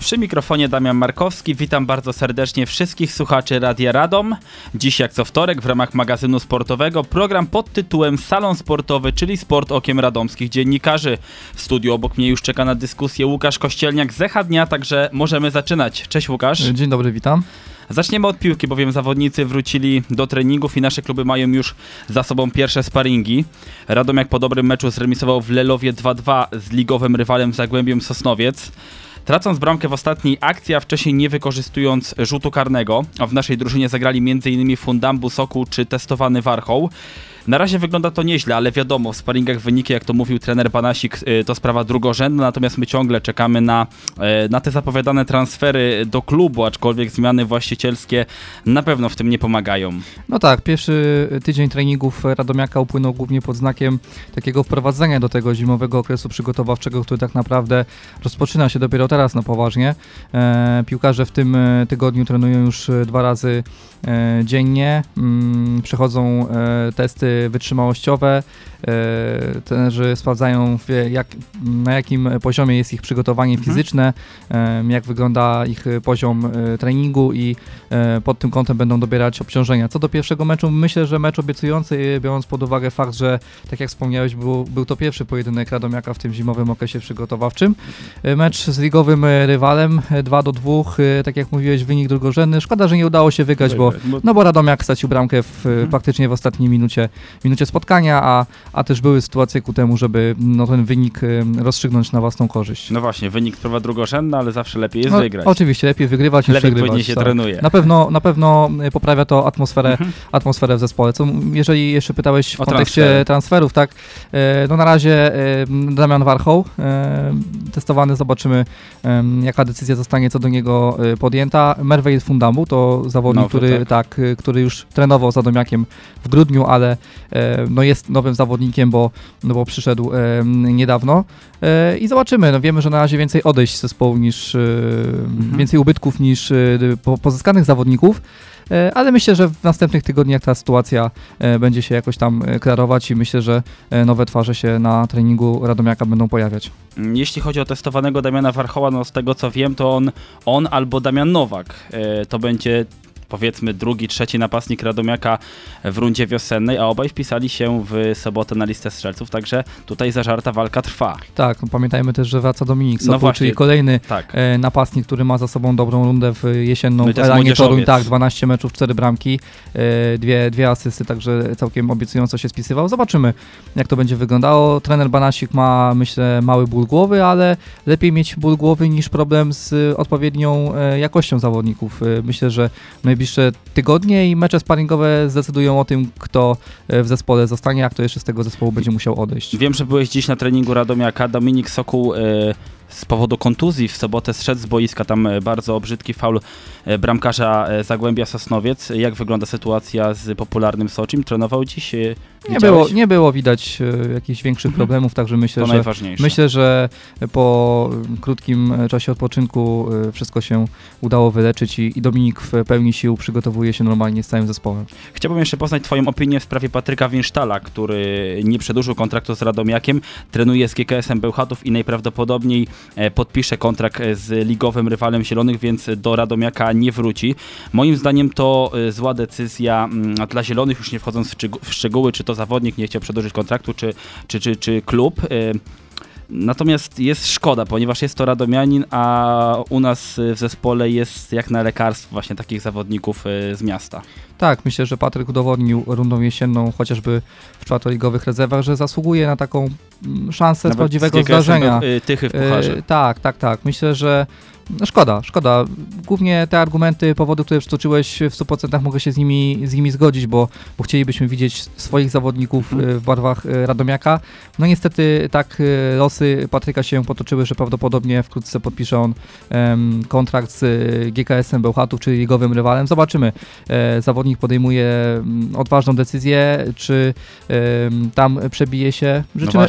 Przy mikrofonie Damian Markowski, witam bardzo serdecznie wszystkich słuchaczy Radia Radom. Dziś jak co wtorek w ramach magazynu sportowego program pod tytułem Salon Sportowy, czyli Sport okiem radomskich dziennikarzy. W studiu obok mnie już czeka na dyskusję Łukasz Kościelniak z Echa Dnia, także możemy zaczynać. Cześć Łukasz. Dzień dobry, witam. Zaczniemy od piłki, bowiem zawodnicy wrócili do treningów i nasze kluby mają już za sobą pierwsze sparingi. Radomiak po dobrym meczu zremisował w Lelowie 2-2 z ligowym rywalem Zagłębiem Sosnowiec. Tracąc bramkę w ostatniej akcji, a wcześniej nie wykorzystując rzutu karnego, a w naszej drużynie zagrali m.in. Fundambu, Sokół czy testowany Warchoł. Na razie wygląda to nieźle, ale wiadomo, w sparingach wyniki, jak to mówił trener Banasik, to sprawa drugorzędna, natomiast my ciągle czekamy na te zapowiadane transfery do klubu, aczkolwiek zmiany właścicielskie na pewno w tym nie pomagają. No tak, pierwszy tydzień treningów Radomiaka upłynął głównie pod znakiem takiego wprowadzenia do tego zimowego okresu przygotowawczego, który tak naprawdę rozpoczyna się dopiero teraz na poważnie. Piłkarze w tym tygodniu trenują już 2 razy dziennie, przechodzą testy wytrzymałościowe, trenerzy sprawdzają na jakim poziomie jest ich przygotowanie fizyczne, jak wygląda ich poziom treningu i pod tym kątem będą dobierać obciążenia. Co do pierwszego meczu, myślę, że mecz obiecujący, biorąc pod uwagę fakt, że tak jak wspomniałeś, był to pierwszy pojedynek Radomiaka w tym zimowym okresie przygotowawczym. Mecz z ligowym rywalem 2-2, tak jak mówiłeś, wynik drugorzędny. Szkoda, że nie udało się wygrać, bo Radomiak stracił bramkę praktycznie w ostatniej minucie spotkania, a też były sytuacje ku temu, żeby ten wynik rozstrzygnąć na własną korzyść. No właśnie, wynik sprawa drugorzędna, ale zawsze lepiej jest wygrać. Oczywiście, lepiej wygrywać niż przegrywać. Lepiej się trenuje. Na pewno poprawia to atmosferę w zespole. Jeżeli jeszcze pytałeś w kontekście transferów, tak, no na razie Damian Warchoł testowany, zobaczymy jaka decyzja zostanie co do niego podjęta. Merveil Fundambu to zawodnik, który już trenował z Radomiakiem w grudniu, ale jest nowym zawodnikiem, bo przyszedł niedawno i zobaczymy. Wiemy, że na razie więcej odejść z zespołu niż więcej ubytków niż pozyskanych zawodników, ale myślę, że w następnych tygodniach ta sytuacja będzie się jakoś tam klarować i myślę, że nowe twarze się na treningu Radomiaka będą pojawiać. Jeśli chodzi o testowanego Damiana Warchoła, no z tego co wiem, to on albo Damian Nowak. To będzie powiedzmy drugi, trzeci napastnik Radomiaka w rundzie wiosennej, a obaj wpisali się w sobotę na listę strzelców, także tutaj zażarta walka trwa. Tak, pamiętajmy też, że wraca Dominik Sokół, czyli kolejny napastnik, który ma za sobą dobrą rundę w jesienną Elanie Toruń. Tak, 12 meczów, 4 bramki, dwie asysty, także całkiem obiecująco się spisywał. Zobaczymy, jak to będzie wyglądało. Trener Banasik ma, myślę, mały ból głowy, ale lepiej mieć ból głowy niż problem z odpowiednią jakością zawodników. Myślę, że najbliższe tygodnie i mecze sparingowe zdecydują o tym, kto w zespole zostanie, a kto jeszcze z tego zespołu będzie musiał odejść. Wiem, że byłeś dziś na treningu Radomiaka. Dominik Sokół z powodu kontuzji w sobotę zszedł z boiska, tam bardzo brzydki faul bramkarza Zagłębia Sosnowiec. Jak wygląda sytuacja z popularnym Soczym? Trenował dziś? Nie było widać jakichś większych problemów, także myślę, że po krótkim czasie odpoczynku wszystko się udało wyleczyć i Dominik w pełni sił przygotowuje się normalnie z całym zespołem. Chciałbym jeszcze poznać Twoją opinię w sprawie Patryka Winsztala, który nie przedłużył kontraktu z Radomiakiem, trenuje z GKS-em Bełchatów i najprawdopodobniej podpisze kontrakt z ligowym rywalem Zielonych, więc do Radomiaka nie wróci. Moim zdaniem to zła decyzja dla Zielonych, już nie wchodząc w szczegóły, czy to zawodnik nie chciał przedłużyć kontraktu, czy klub. Natomiast jest szkoda, ponieważ jest to radomianin, a u nas w zespole jest jak na lekarstwo właśnie takich zawodników z miasta. Tak, myślę, że Patryk udowodnił rundą jesienną, chociażby w czwartoligowych rezerwach, że zasługuje na taką szansę z prawdziwego zdarzenia. Tychy w pucharze. Tak. Myślę, że szkoda. Głównie te argumenty, powody, które przytoczyłeś, w 100% mogę się z nimi zgodzić, bo chcielibyśmy widzieć swoich zawodników w barwach Radomiaka. No niestety tak losy Patryka się potoczyły, że prawdopodobnie wkrótce podpisze on kontrakt z GKS-em Bełchatów, czyli ligowym rywalem. Zobaczymy. Zawodnik podejmuje odważną decyzję, czy tam przebije się.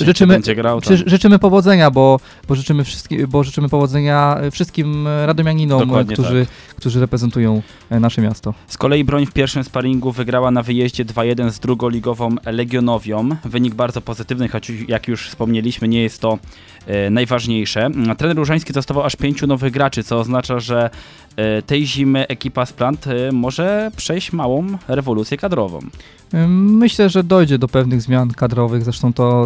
Życzymy powodzenia, bo życzymy powodzenia wszystkim radomianinom, którzy reprezentują nasze miasto. Z kolei Broń w pierwszym sparingu wygrała na wyjeździe 2-1 z drugoligową Legionowią. Wynik bardzo pozytywny, choć jak już wspomnieliśmy, nie jest to najważniejsze. Trener Różański testował aż 5 nowych graczy, co oznacza, że tej zimy ekipa z Plant może przejść małą rewolucję kadrową. Myślę, że dojdzie do pewnych zmian kadrowych, zresztą to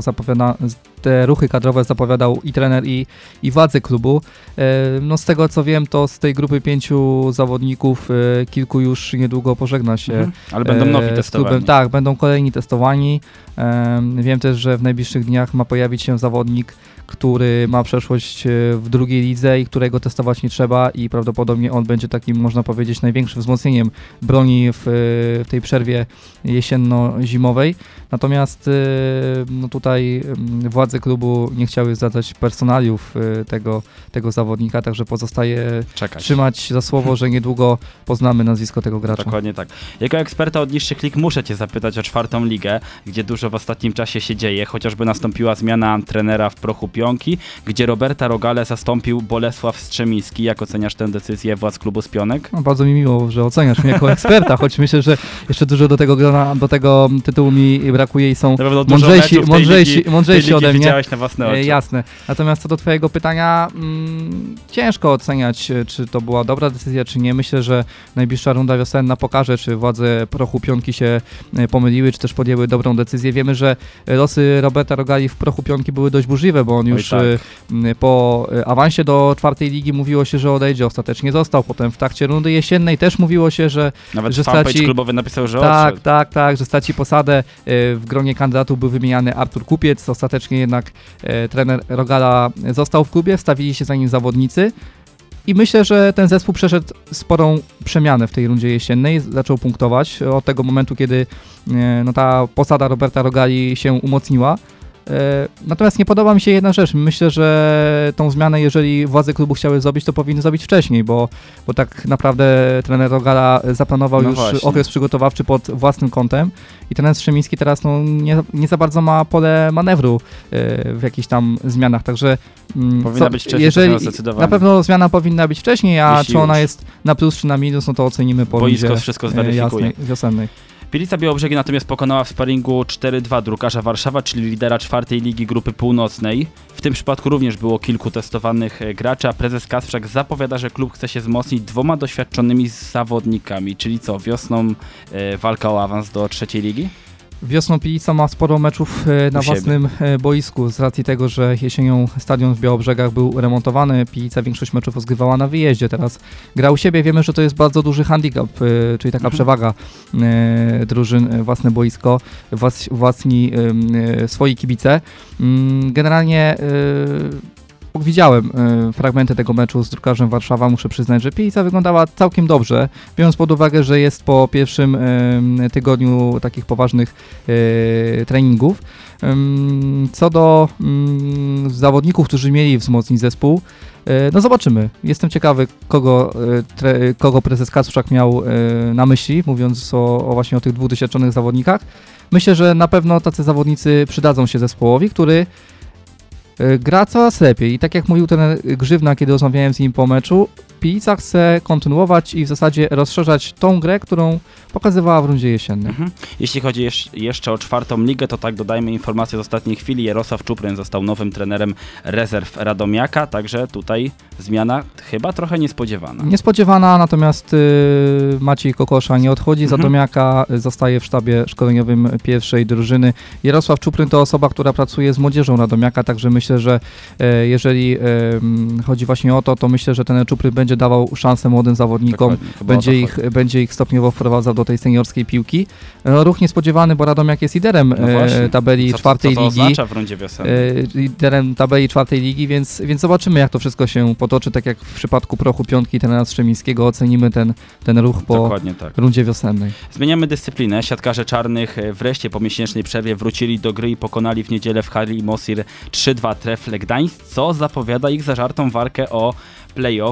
te ruchy kadrowe zapowiadał i trener, i władze klubu. No z tego co wiem, to z tej grupy 5 zawodników kilku już niedługo pożegna się. Ale będą nowi testowani. Klubem. Tak, będą kolejni testowani. Wiem też, że w najbliższych dniach ma pojawić się zawodnik, który ma przeszłość w drugiej lidze i którego testować nie trzeba i prawdopodobnie on będzie takim, można powiedzieć, największym wzmocnieniem broni w tej przerwie jesienno-zimowej. Natomiast no tutaj władze klubu nie chciały zadać personaliów tego zawodnika, także pozostaje trzymać za słowo, że niedługo poznamy nazwisko tego gracza. Dokładnie tak. Jako eksperta od niższych lig muszę Cię zapytać o 4. ligę, gdzie dużo w ostatnim czasie się dzieje. Chociażby nastąpiła zmiana trenera w prochu Pionki, gdzie Roberta Rogale zastąpił Bolesław Strzemiński. Jak oceniasz tę decyzję władz klubu z Pionek? No, bardzo mi miło, że oceniasz mnie jako eksperta, choć myślę, że jeszcze dużo do tego tytułu mi brakuje i są mądrzejsi ode mnie. Widziałeś na własne oczy. Jasne. Natomiast co do twojego pytania, ciężko oceniać, czy to była dobra decyzja, czy nie. Myślę, że najbliższa runda wiosenna pokaże, czy władze prochu Pionki się pomyliły, czy też podjęły dobrą decyzję. Wiemy, że losy Roberta Rogali w prochu Pionki były dość burzliwe, bo on już po awansie do 4. ligi mówiło się, że odejdzie, ostatecznie został. Potem w trakcie rundy jesiennej też mówiło się, że nawet straci... klubowy napisał, że odszedł. Tak, że straci posadę. W gronie kandydatów był wymieniany Artur Kupiec, ostatecznie jednak trener Rogala został w klubie, wstawili się za nim zawodnicy i myślę, że ten zespół przeszedł sporą przemianę w tej rundzie jesiennej, zaczął punktować od tego momentu, kiedy ta posada Roberta Rogali się umocniła. Natomiast nie podoba mi się jedna rzecz. Myślę, że tą zmianę, jeżeli władze klubu chciały zrobić, to powinny zrobić wcześniej, bo tak naprawdę trener Rogala zaplanował już okres przygotowawczy pod własnym kątem i trener Strzemiński teraz nie za bardzo ma pole manewru w jakichś tam zmianach, także powinna być wcześniej, zdecydowanie. Na pewno zmiana powinna być wcześniej, a czy ona jest na plus czy na minus, no to ocenimy po rundzie wszystko zweryfikuje. Wiosennej. Pilica Białobrzegi natomiast pokonała w sparingu 4-2 Drukarza Warszawa, czyli lidera 4. ligi grupy północnej. W tym przypadku również było kilku testowanych graczy, a prezes Kasprzak zapowiada, że klub chce się wzmocnić 2 doświadczonymi zawodnikami. Czyli co, wiosną walka o awans do 3. ligi? Wiosną Pilica ma sporo meczów na własnym boisku z racji tego, że jesienią stadion w Białobrzegach był remontowany. Pilica większość meczów rozgrywała na wyjeździe, teraz gra u siebie. Wiemy, że to jest bardzo duży handicap, czyli taka przewaga drużyn, własne boisko, własni swoi kibice. Generalnie widziałem fragmenty tego meczu z Drukarzem Warszawa. Muszę przyznać, że Pilica wyglądała całkiem dobrze, biorąc pod uwagę, że jest po pierwszym tygodniu takich poważnych treningów. Co do zawodników, którzy mieli wzmocnić zespół, no zobaczymy. Jestem ciekawy, kogo prezes Kasprzak miał na myśli, mówiąc właśnie o tych 2 doświadczonych zawodnikach. Myślę, że na pewno tacy zawodnicy przydadzą się zespołowi, który gra coraz lepiej i tak jak mówił ten Grzywna, kiedy rozmawiałem z nim po meczu, Pilica chce kontynuować i w zasadzie rozszerzać tą grę, którą pokazywała w rundzie jesiennej. Jeśli chodzi jeszcze o 4. ligę, to tak dodajmy informację z ostatniej chwili. Jarosław Czupryn został nowym trenerem rezerw Radomiaka, także tutaj zmiana chyba trochę niespodziewana. Niespodziewana, natomiast Maciej Kokosza nie odchodzi z Radomiaka, zostaje w sztabie szkoleniowym pierwszej drużyny. Jarosław Czupryn to osoba, która pracuje z młodzieżą Radomiaka, także myślę, że jeżeli chodzi właśnie o to, to myślę, że ten Czupryn będzie dawał szansę młodym zawodnikom, będzie ich stopniowo wprowadzał do tej seniorskiej piłki. Ruch niespodziewany, bo Radomiak jest liderem tabeli 4. ligi. Co oznacza w rundzie wiosennej? Liderem tabeli 4. ligi, więc zobaczymy, jak to wszystko się potoczy. Tak jak w przypadku prochu Piątki trenera Strzemińskiego, ocenimy ten ruch po rundzie wiosennej. Zmieniamy dyscyplinę. Siatkarze czarnych wreszcie po miesięcznej przerwie wrócili do gry i pokonali w niedzielę w hali Mosir 3-2 Trefle Gdańsk, co zapowiada ich zażartą walkę o play-off w drugiej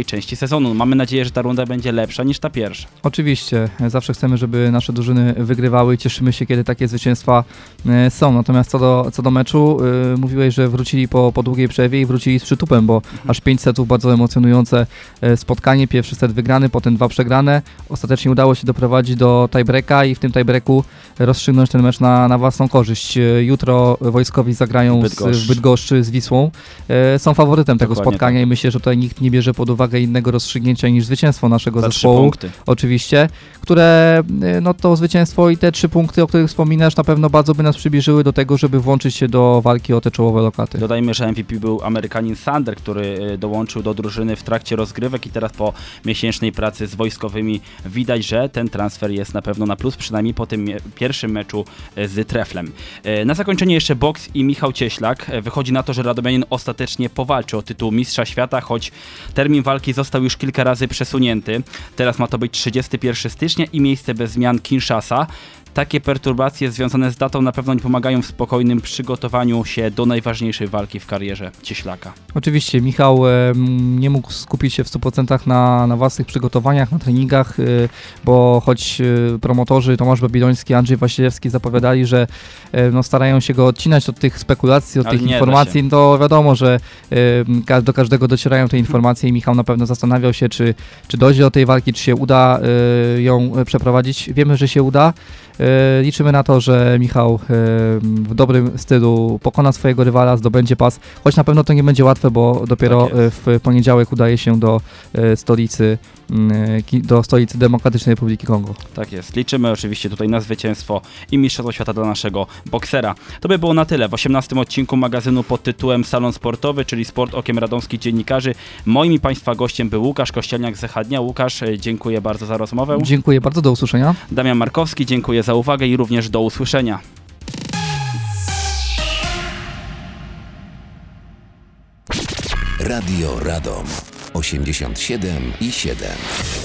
części sezonu. Mamy nadzieję, że ta runda będzie lepsza niż ta pierwsza. Oczywiście, zawsze chcemy, żeby nasze drużyny wygrywały i cieszymy się, kiedy takie zwycięstwa są. Natomiast co do meczu, mówiłeś, że wrócili po długiej przerwie i wrócili z przytupem, bo aż 5 setów, bardzo emocjonujące spotkanie. Pierwszy set wygrany, potem 2 przegrane. Ostatecznie udało się doprowadzić do tiebreaka i w tym tiebreaku rozstrzygnąć ten mecz na własną korzyść. Jutro wojskowi zagrają w Bydgoszczy z Wisłą. Są faworytem tego spotkania i myślę, że tutaj nikt nie bierze pod uwagę innego rozstrzygnięcia niż zwycięstwo naszego zespołu. Oczywiście, które to zwycięstwo i te 3 punkty, o których wspominasz, na pewno bardzo by nas przybliżyły do tego, żeby włączyć się do walki o te czołowe lokaty. Dodajmy, że MVP był Amerykanin Sander, który dołączył do drużyny w trakcie rozgrywek i teraz po miesięcznej pracy z wojskowymi widać, że ten transfer jest na pewno na plus, przynajmniej po tym pierwszym meczu z Treflem. Na zakończenie jeszcze boks i Michał Cieślak. Wychodzi na to, że radomianin ostatecznie powalczy o tytuł mistrza świata, choć termin walki został już kilka razy przesunięty. Teraz ma to być 31 stycznia i miejsce bez zmian Kinshasa. Takie perturbacje związane z datą na pewno nie pomagają w spokojnym przygotowaniu się do najważniejszej walki w karierze Cieślaka. Oczywiście Michał nie mógł skupić się w 100% na własnych przygotowaniach, na treningach, bo choć promotorzy Tomasz Babiloński, Andrzej Wasilewski zapowiadali, że starają się go odcinać od tych spekulacji, od tych informacji, to wiadomo, że do każdego docierają te informacje i Michał na pewno zastanawiał się, czy dojdzie do tej walki, czy się uda ją przeprowadzić. Wiemy, że się uda. Liczymy na to, że Michał w dobrym stylu pokona swojego rywala, zdobędzie pas, choć na pewno to nie będzie łatwe, bo dopiero w poniedziałek udaje się do stolicy Demokratycznej Republiki Kongo. Tak jest. Liczymy oczywiście tutaj na zwycięstwo i mistrzostwo świata dla naszego boksera. To by było na tyle w 18 odcinku magazynu pod tytułem Salon Sportowy, czyli Sport okiem radomskich dziennikarzy. Moim i Państwa gościem był Łukasz Kościelniak z Echadnia. Łukasz, dziękuję bardzo za rozmowę. Dziękuję bardzo, do usłyszenia. Damian Markowski, dziękuję za uwagę i również do usłyszenia. Radio Radom 87,7.